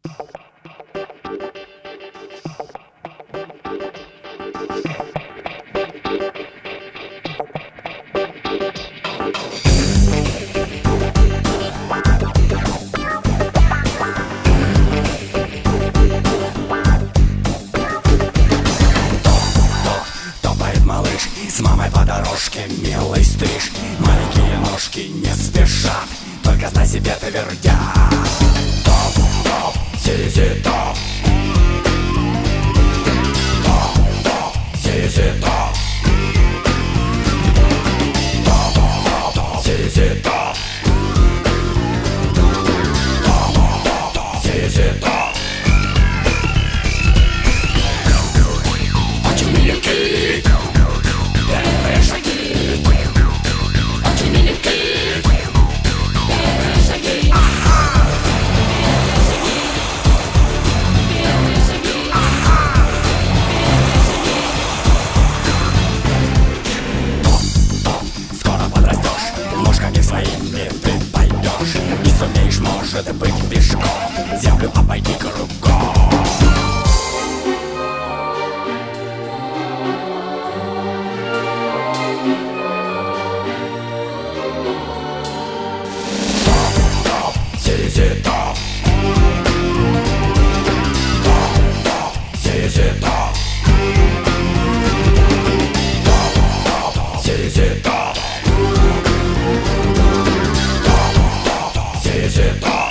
С мамой по дорожке, милый стриж. Маленькие ножки не спешат, только знай себе твердят: топ, топ, зизи топ. Топ, топ, зизи топ. Топ, топ, зизи топ. Топ, топ, зизи топ. Очень великий. Первые шаги. Очень велики. Первые шаги. Скоро подрастешь, ножками своими ты пойдешь и сумеешь, может быть, пешком землю обойти кругом. Зизи топ. Топ, топ, зизи топ. Топ, топ, зизи топ. Топ, топ, зизи топ.